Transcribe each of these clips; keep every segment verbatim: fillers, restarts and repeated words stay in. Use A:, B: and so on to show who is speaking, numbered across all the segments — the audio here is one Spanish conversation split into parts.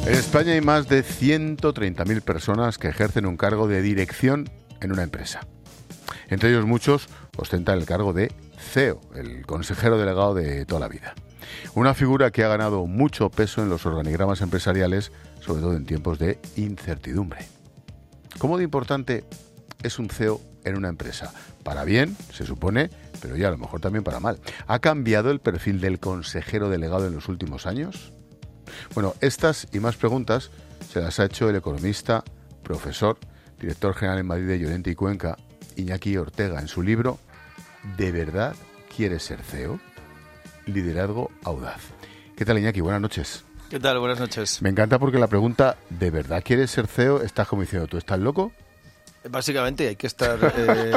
A: En España hay más de ciento treinta mil personas que ejercen un cargo de dirección en una empresa. Entre ellos muchos ostentan el cargo de C E O, el consejero delegado de toda la vida. Una figura que ha ganado mucho peso en los organigramas empresariales, sobre todo en tiempos de incertidumbre. ¿Cómo de importante es un C E O en una empresa? Para bien, se supone, pero ya a lo mejor también para mal. ¿Ha cambiado el perfil del consejero delegado en los últimos años? Bueno, estas y más preguntas se las ha hecho el economista, profesor, director general en Madrid de Llorente y Cuenca, Iñaki Ortega, en su libro ¿De verdad quieres ser C E O? Liderazgo audaz. ¿Qué tal, Iñaki? Buenas noches.
B: ¿Qué tal? Buenas noches.
A: Me encanta porque la pregunta ¿de verdad quieres ser C E O? Estás como diciendo, ¿tú estás loco?
B: Básicamente hay que estar eh,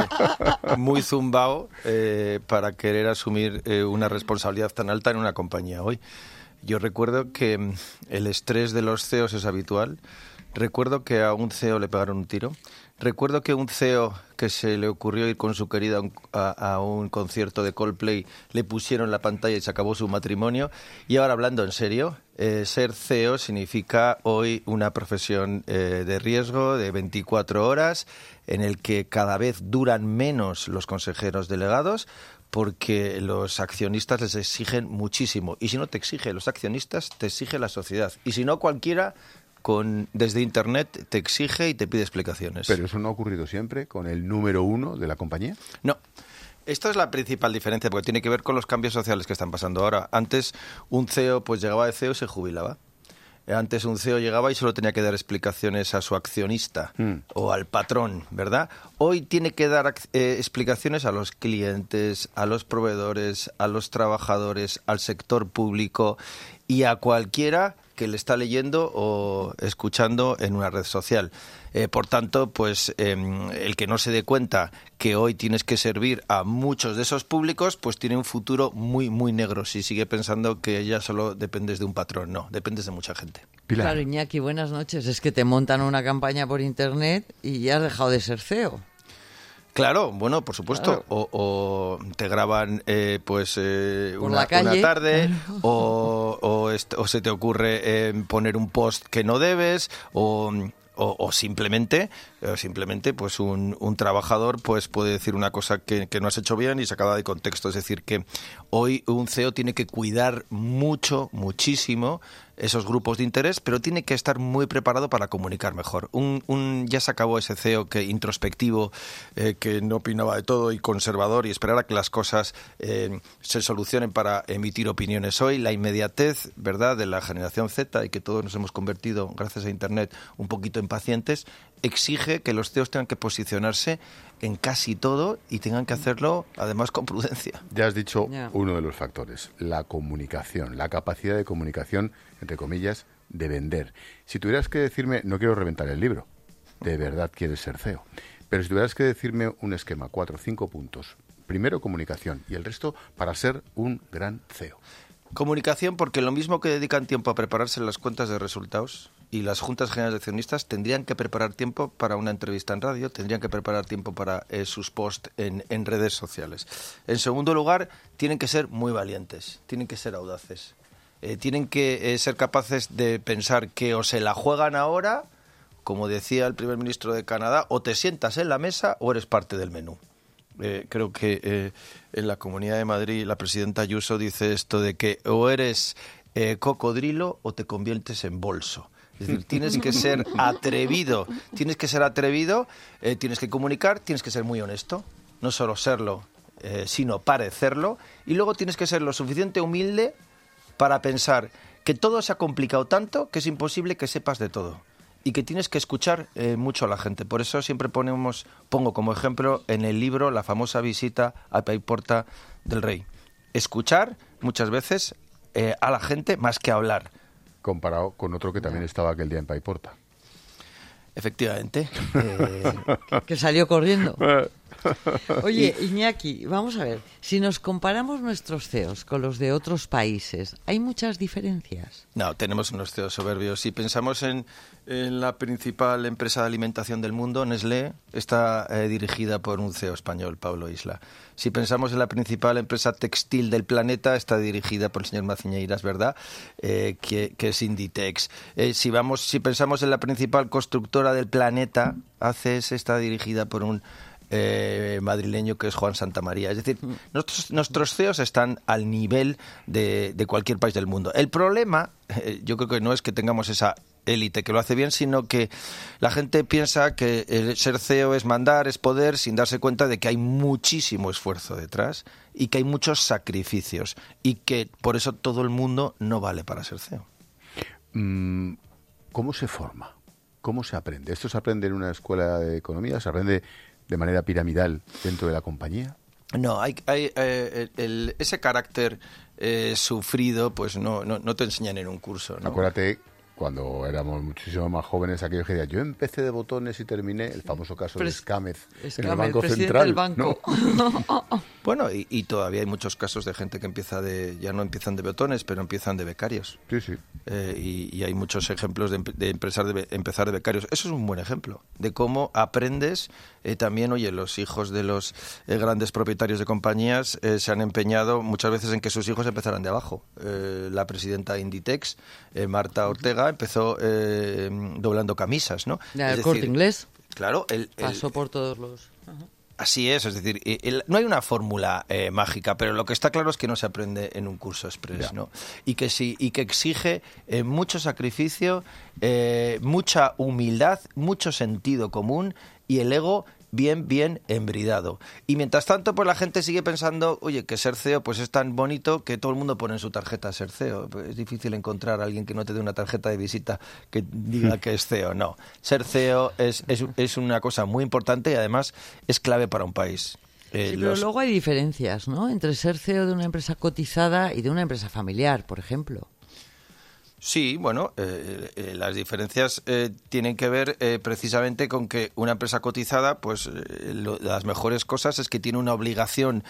B: muy zumbao eh, para querer asumir eh, una responsabilidad tan alta en una compañía hoy. Yo recuerdo que el estrés de los C E Os es habitual. Recuerdo que a un C E O le pegaron un tiro. Recuerdo que un C E O que se le ocurrió ir con su querida a, a un concierto de Coldplay, le pusieron la pantalla y se acabó su matrimonio. Y ahora, hablando en serio, eh, ser C E O significa hoy una profesión eh, de riesgo de veinticuatro horas, en el que cada vez duran menos los consejeros delegados, porque los accionistas les exigen muchísimo. Y si no te exige los accionistas, te exige la sociedad. Y si no, cualquiera con desde Internet te exige y te pide explicaciones.
A: ¿Pero eso no ha ocurrido siempre con el número uno de la compañía?
B: No. Esta es la principal diferencia, porque tiene que ver con los cambios sociales que están pasando ahora. Antes, un C E O pues llegaba de C E O y se jubilaba. Antes un C E O llegaba y solo tenía que dar explicaciones a su accionista mm. o al patrón, ¿verdad? Hoy tiene que dar eh, explicaciones a los clientes, a los proveedores, a los trabajadores, al sector público y a cualquiera que le está leyendo o escuchando en una red social. Eh, por tanto, pues eh, el que no se dé cuenta que hoy tienes que servir a muchos de esos públicos, pues tiene un futuro muy, muy negro si sigue pensando que ya solo dependes de un patrón. No, dependes de mucha gente.
A: Pilar.
C: Claro, Iñaki, buenas noches. Es que te montan una campaña por Internet y ya has dejado de ser C E O.
B: Claro, bueno, por supuesto.
C: Claro.
B: O, o te graban eh, pues eh,
C: Por
B: una,
C: la calle.
B: una tarde, o, o, est- o se te ocurre eh, poner un post que no debes, o... O, o simplemente, o simplemente pues un, un trabajador pues puede decir una cosa que, que no has hecho bien y sacada de contexto. Es decir, que hoy un C E O tiene que cuidar mucho, muchísimo esos grupos de interés, pero tiene que estar muy preparado para comunicar mejor. Un, un ya se acabó ese C E O que introspectivo, eh, que no opinaba de todo y conservador y esperar a que las cosas eh, se solucionen para emitir opiniones. Hoy la inmediatez, ¿verdad?, de la generación Z, y que todos nos hemos convertido, gracias a Internet, un poquito en pacientes, exige que los C E Os tengan que posicionarse en casi todo y tengan que hacerlo, además, con prudencia.
A: Ya has dicho
C: Yeah.
A: uno de los factores, la comunicación, la capacidad de comunicación, entre comillas, de vender. Si tuvieras que decirme, no quiero reventar el libro, de verdad quieres ser C E O, pero si tuvieras que decirme un esquema, cuatro o cinco puntos, primero comunicación y el resto para ser un gran C E O.
B: Comunicación, porque lo mismo que dedican tiempo a prepararse las cuentas de resultados y las juntas generales de accionistas, tendrían que preparar tiempo para una entrevista en radio, tendrían que preparar tiempo para eh, sus posts en, en redes sociales. En segundo lugar, tienen que ser muy valientes, tienen que ser audaces, eh, tienen que eh, ser capaces de pensar que o se la juegan ahora, como decía el primer ministro de Canadá, o te sientas en la mesa o eres parte del menú. Eh, creo que eh, en la Comunidad de Madrid la presidenta Ayuso dice esto de que o eres eh, cocodrilo o te conviertes en bolso. Es decir, tienes que ser atrevido, tienes que ser atrevido, eh, tienes que comunicar, tienes que ser muy honesto, no solo serlo, eh, sino parecerlo, y luego tienes que ser lo suficiente humilde para pensar que todo se ha complicado tanto que es imposible que sepas de todo. Y que tienes que escuchar eh, mucho a la gente. Por eso siempre ponemos, pongo como ejemplo en el libro la famosa visita a Paiporta del rey. Escuchar muchas veces eh, a la gente más que hablar.
A: Comparado con otro que también estaba aquel día en Paiporta.
B: Efectivamente. Eh,
C: Que salió corriendo. Oye, Iñaki, vamos a ver, si nos comparamos nuestros C E Os con los de otros países, ¿hay muchas diferencias?
B: No, tenemos unos C E Os soberbios. Si pensamos en, en la principal empresa de alimentación del mundo, Nestlé, está eh, dirigida por un C E O español, Pablo Isla. Si pensamos en la principal empresa textil del planeta, está dirigida por el señor Maciñeiras, ¿verdad? Eh, que, que es Inditex. Eh, si, vamos, si pensamos en la principal constructora del planeta, A C S está dirigida por un Eh, madrileño que es Juan Santamaría. Es decir, nuestros, nuestros C E Os están al nivel de, de cualquier país del mundo. El problema, eh, yo creo que no es que tengamos esa élite que lo hace bien, sino que la gente piensa que el ser C E O es mandar, es poder, sin darse cuenta de que hay muchísimo esfuerzo detrás y que hay muchos sacrificios y que por eso todo el mundo no vale para ser C E O.
A: ¿Cómo se forma? ¿Cómo se aprende? ¿Esto se aprende en una escuela de economía? ¿Se aprende de manera piramidal dentro de la compañía?
B: No, hay, hay eh, el, el, ese carácter eh, sufrido, pues no, no, no te enseñan en un curso, ¿no?
A: Acuérdate, cuando éramos muchísimo más jóvenes, aquellos que decían, yo empecé de botones y terminé, el famoso caso de Escámez, en el Banco Central.
C: Del banco.
A: ¿No?
B: Bueno, y, y todavía hay muchos casos de gente que empieza de, ya no empiezan de botones, pero empiezan de becarios.
A: Sí, sí.
B: Eh, y, y hay muchos ejemplos de, de, empezar de empezar de becarios. Eso es un buen ejemplo de cómo aprendes. Eh, también, oye, los hijos de los eh, grandes propietarios de compañías eh, se han empeñado muchas veces en que sus hijos empezaran de abajo. Eh, la presidenta de Inditex, eh, Marta Ortega, empezó eh, doblando camisas, ¿no?
C: ¿El es Corte Inglés?
B: Claro. El, el,
C: Pasó por todos los... Ajá.
B: Así es, es decir, el, no hay una fórmula eh, mágica, pero lo que está claro es que no se aprende en un curso express, ¿no? Y que sí, y que exige eh, mucho sacrificio, eh, mucha humildad, mucho sentido común y el ego bien, bien embridado. Y mientras tanto, pues la gente sigue pensando, oye, que ser C E O pues es tan bonito que todo el mundo pone en su tarjeta ser C E O. Pues es difícil encontrar a alguien que no te dé una tarjeta de visita que diga que es C E O. No, ser C E O es, es, es una cosa muy importante y además es clave para un país.
C: Eh, sí, pero los... luego hay diferencias, ¿no? Entre ser C E O de una empresa cotizada y de una empresa familiar, por ejemplo.
B: Sí, bueno, eh, eh, las diferencias eh, tienen que ver eh, precisamente con que una empresa cotizada, pues eh, lo, las mejores cosas es que tiene una obligación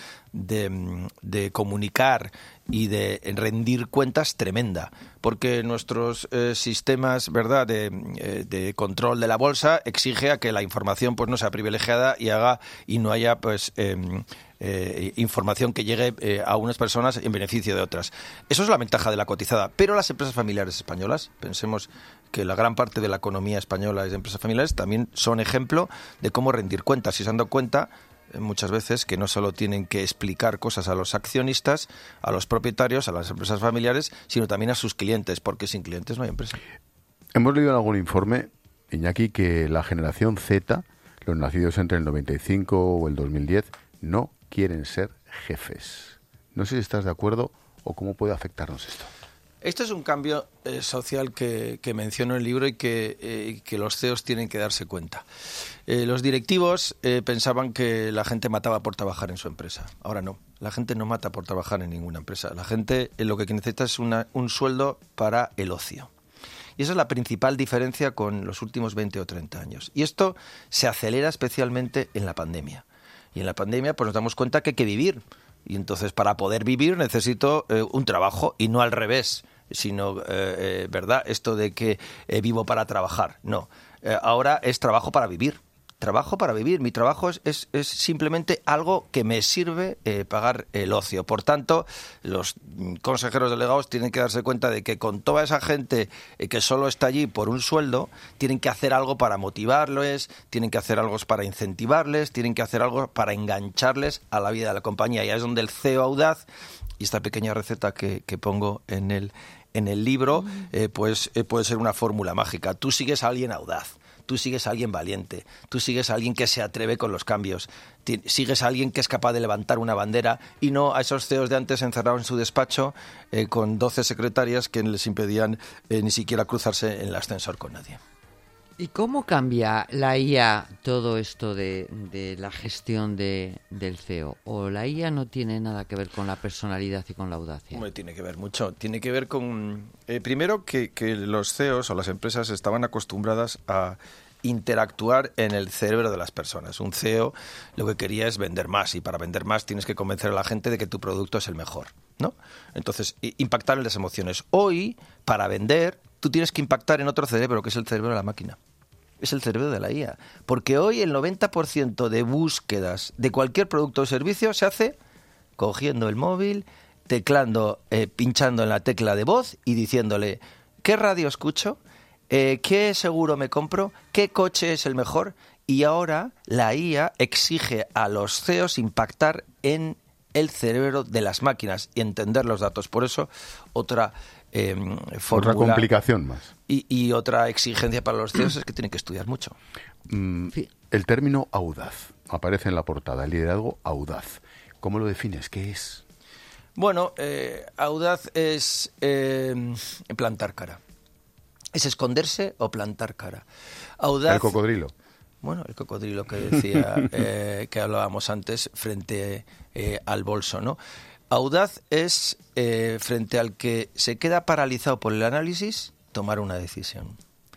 B: de, de comunicar y de rendir cuentas tremenda, porque nuestros eh, sistemas, ¿verdad?, de, eh, de control de la bolsa exige a que la información pues no sea privilegiada y haga y no haya pues eh, eh, información que llegue eh, a unas personas en beneficio de otras. Eso es la ventaja de la cotizada, pero las empresas familiares españolas, pensemos que la gran parte de la economía española es de empresas familiares, también son ejemplo de cómo rendir cuentas. Si se han dado cuenta muchas veces que no solo tienen que explicar cosas a los accionistas, a los propietarios, a las empresas familiares, sino también a sus clientes, porque sin clientes no hay empresa.
A: Hemos leído en algún informe, Iñaki, que la generación Z, los nacidos entre el noventa y cinco o el dos mil diez, no quieren ser jefes. No sé si estás de acuerdo o cómo puede afectarnos esto.
B: Este es un cambio eh, social que, que menciono en el libro y que, eh, que los C E Os tienen que darse cuenta. Eh, los directivos eh, pensaban que la gente mataba por trabajar en su empresa. Ahora no, la gente no mata por trabajar en ninguna empresa. La gente eh, lo que necesita es una, un sueldo para el ocio. Y esa es la principal diferencia con los últimos veinte o treinta años. Y esto se acelera especialmente en la pandemia. Y en la pandemia pues nos damos cuenta que hay que vivir. Y entonces para poder vivir necesito eh, un trabajo y no al revés, sino, eh, eh, ¿verdad? Esto de que eh, vivo para trabajar. No, eh, ahora es trabajo para vivir. Trabajo para vivir. Mi trabajo es, es, es simplemente algo que me sirve eh, pagar el ocio. Por tanto, los consejeros delegados tienen que darse cuenta de que con toda esa gente eh, que solo está allí por un sueldo, tienen que hacer algo para motivarles, tienen que hacer algo para incentivarles, tienen que hacer algo para engancharles a la vida de la compañía. Y ahí es donde el C E O audaz, y esta pequeña receta que, que pongo en el, en el libro, eh, pues eh, puede ser una fórmula mágica. Tú sigues a alguien audaz. Tú sigues a alguien valiente, tú sigues a alguien que se atreve con los cambios, sigues a alguien que es capaz de levantar una bandera y no a esos C E Os de antes encerrados en su despacho eh, con doce secretarias que les impedían eh, ni siquiera cruzarse en el ascensor con nadie.
C: ¿Y cómo cambia la I A todo esto de, de la gestión de, del C E O? ¿O la I A no tiene nada que ver con la personalidad y con la audacia?
B: Hombre, tiene que ver mucho. Tiene que ver con, eh, primero, que, que los C E Os o las empresas estaban acostumbradas a interactuar en el cerebro de las personas. Un C E O lo que quería es vender más, y para vender más tienes que convencer a la gente de que tu producto es el mejor, ¿no? Entonces, impactar en las emociones. Hoy, para vender, tú tienes que impactar en otro cerebro, que es el cerebro de la máquina. Es el cerebro de la I A. Porque hoy el noventa por ciento de búsquedas de cualquier producto o servicio se hace cogiendo el móvil, teclando, eh, pinchando en la tecla de voz y diciéndole ¿qué radio escucho? Eh, ¿Qué seguro me compro? ¿Qué coche es el mejor? Y ahora la I A exige a los C E Os impactar en el cerebro de las máquinas y entender los datos. Por eso, otra eh, fórmula...
A: Otra complicación más.
B: Y, y otra exigencia para los C E Os es que tienen que estudiar mucho.
A: Mm, el término audaz aparece en la portada, el liderazgo audaz. ¿Cómo lo defines? ¿Qué es?
B: Bueno, eh, audaz es eh, plantar cara. Es esconderse o plantar cara. Audaz,
A: el cocodrilo.
B: Bueno, el cocodrilo que decía, eh, que hablábamos antes, frente eh, al bolso, ¿no? Audaz es, eh, frente al que se queda paralizado por el análisis, tomar una decisión.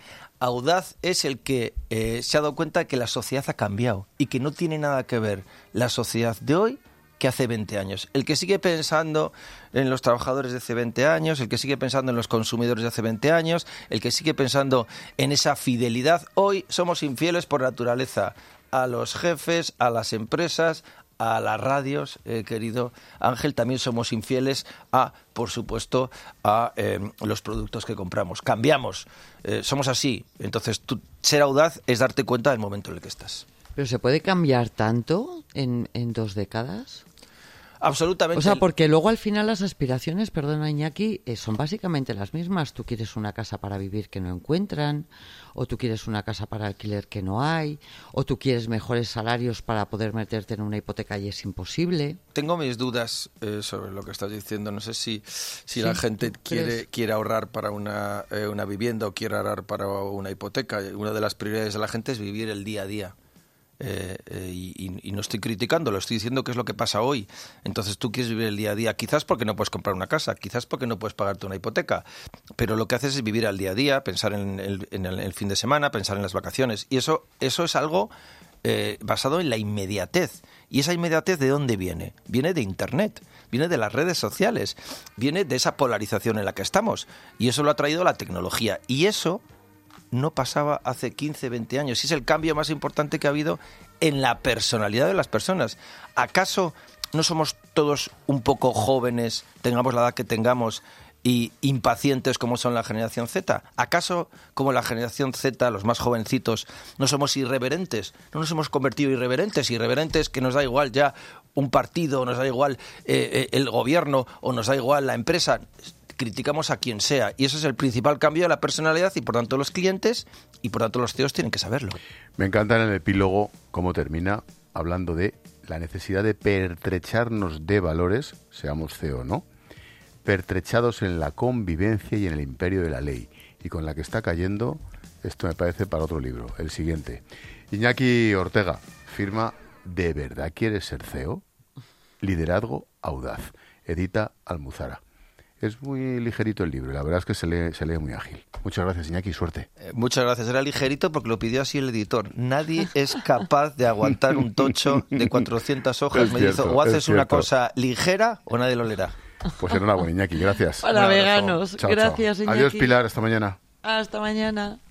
B: Audaz es el que eh, se ha dado cuenta de que la sociedad ha cambiado y que no tiene nada que ver la sociedad de hoy que hace veinte años. El que sigue pensando en los trabajadores de hace veinte años, el que sigue pensando en los consumidores de hace veinte años, el que sigue pensando en esa fidelidad. Hoy somos infieles por naturaleza a los jefes, a las empresas, a las radios, eh, querido Ángel. También somos infieles a, por supuesto, a eh, los productos que compramos. Cambiamos, eh, somos así. Entonces, tú, ser audaz es darte cuenta del momento en el que estás.
C: ¿Pero se puede cambiar tanto en, en dos décadas?
B: Absolutamente.
C: O sea, porque luego al final las aspiraciones, perdona Iñaki, eh, son básicamente las mismas. Tú quieres una casa para vivir que no encuentran, o tú quieres una casa para alquiler que no hay, o tú quieres mejores salarios para poder meterte en una hipoteca y es imposible.
B: Tengo mis dudas eh, sobre lo que estás diciendo. No sé si, si sí, la gente quiere, quiere ahorrar para una, eh, una vivienda o quiere ahorrar para una hipoteca. Una de las prioridades de la gente es vivir el día a día. Eh, eh, y, y no estoy criticándolo, estoy diciendo que es lo que pasa hoy. Entonces tú quieres vivir el día a día, quizás porque no puedes comprar una casa, quizás porque no puedes pagarte una hipoteca, pero lo que haces es vivir al día a día, pensar en el, en el, en el fin de semana, pensar en las vacaciones, y eso, eso es algo eh, basado en la inmediatez. ¿Y esa inmediatez de dónde viene? Viene de Internet, viene de las redes sociales, viene de esa polarización en la que estamos, y eso lo ha traído la tecnología, y eso no pasaba hace quince, veinte años. Y es el cambio más importante que ha habido en la personalidad de las personas. ¿Acaso no somos todos un poco jóvenes, tengamos la edad que tengamos, y impacientes como son la generación Z? ¿Acaso, como la generación Z, los más jovencitos, no somos irreverentes? ¿No nos hemos convertido en irreverentes? Irreverentes que nos da igual ya un partido, nos da igual eh, eh, el gobierno, o nos da igual la empresa. Criticamos a quien sea, y eso es el principal cambio de la personalidad, y por tanto los clientes y por tanto los C E Os tienen que saberlo.
A: Me encanta en el epílogo cómo termina hablando de la necesidad de pertrecharnos de valores, seamos C E O o no, pertrechados en la convivencia y en el imperio de la ley, y con la que está cayendo, esto me parece para otro libro, el siguiente. Iñaki Ortega firma ¿De verdad quieres ser C E O? Liderazgo audaz, edita Almuzara. Es muy ligerito el libro y la verdad es que se lee, se lee muy ágil. Muchas gracias, Iñaki, suerte.
B: Eh, muchas gracias. Era ligerito porque lo pidió así el editor. Nadie es capaz de aguantar un tocho de cuatrocientas hojas.
A: Es
B: Me
A: cierto,
B: dijo, o haces una
A: cierto.
B: cosa ligera o nadie lo leerá.
A: Pues enhorabuena, Iñaki, gracias.
C: Para veganos.
A: Chao,
C: Gracias,
A: chao.
C: Iñaki.
A: Adiós, Pilar, hasta mañana.
C: Hasta mañana.